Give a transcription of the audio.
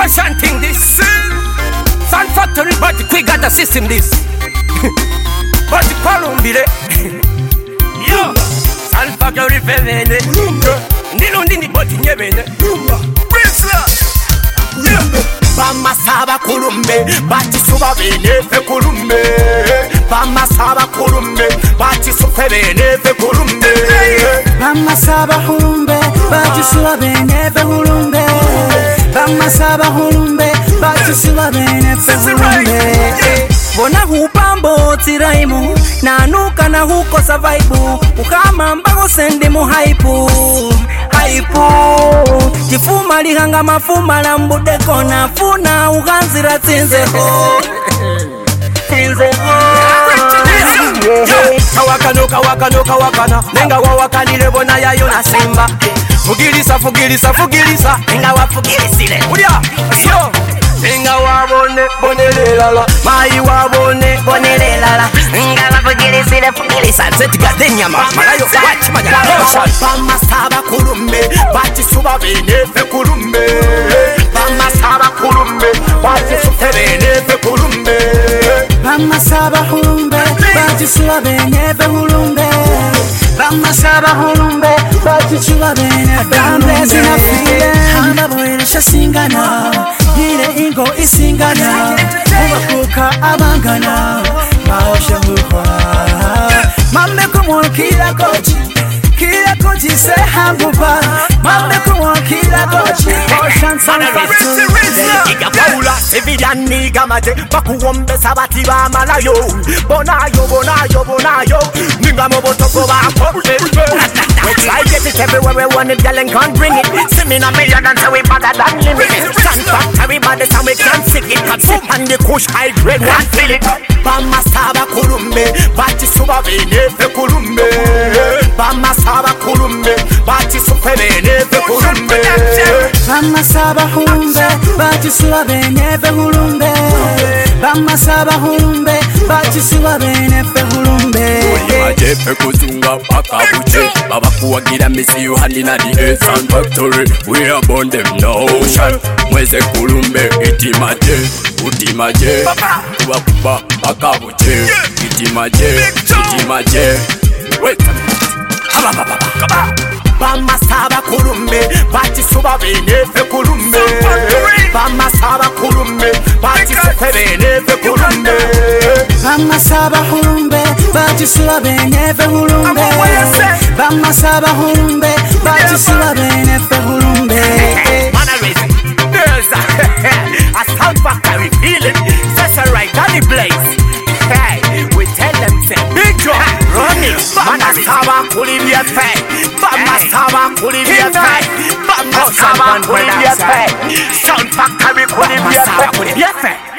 Fashion thing this. Sun factory, but we got the system this. But the Columbia. Yo, Sun factory femene. Ndini body nyebene. Bama saba kulumbe, bati suba bene fe kulumbe. Bama saba kulumbe, bati sufe bene fe kulumbe. Bama saba kulumbe, bati suba bene fe kulumbe. Bama saba kulumbe, bati suba bene fe kulumbe. Bona hupambo tiraimu, nanuka na huko savaibu. Ukama mbago sendi mu haipu. Kifuma lihanga mafuma la mbude kona funa uganzira tinzeho. Kawakana nenga wawakanile bona yayo na simba. Fugilisa nenga wafugilisile. Ulia yo nenga wabone bonelelala mai wabone bonelelala nenga wafugilisile fugilisa zetika denyama malayo wachi manya. Bama saba kulumbe bati suba bene fe kulumbe. Bama saba kulumbe bati suba bene fe kulumbe. Bama saba kulumbe bati suba bene fe kulumbe. Bama saba kulumbe bati suba bene fe kulumbe. Hana boy shasingana hile ingo isingana ubakuka abangana maosha mukwa mame kumwa kila kochi se hangupa mame kumwa kila kochi Ocean Sun Factory Iga paula civilian niga mate bakuombe sabati ba malayo bonayo ninga mobotoko bako we try get it everywhere we want it girl and can't bring it see me na million and say we better than limit Sun Factory by the time we can't sing it and the kush high grade one feel it Bama saba kulumbe bati suba bene fe kulumbe Bama saba kulumbe bati sufe bene fe kulumbe Bama saba kulumbe bati suba bene fe kulumbe Bama saba kulumbe bati suba bene fe kulumbe Maje fe kuzunga paka buche Baba kuwagira misi yuhandi na the Sun Factory We are born them no ocean Mweze kulumbe itimaje Kuwa paka buche itimaje Wait Bama saba kulumbe bati suba bene fe kulumbe Bama saba kulumbe bati sufe bene fe kulumbe Bama saba kulumbe bati suba bene fe kulumbe Bama saba kulumbe bati suba bene fe kulumbe Girls a Sun Factory feeling That's right, Danny Blaze Hey, we tell them say big job running Bama saba kulibia fe Bama saba kulibia fe Bama saba kulibia fe Sun Factory kulibia fe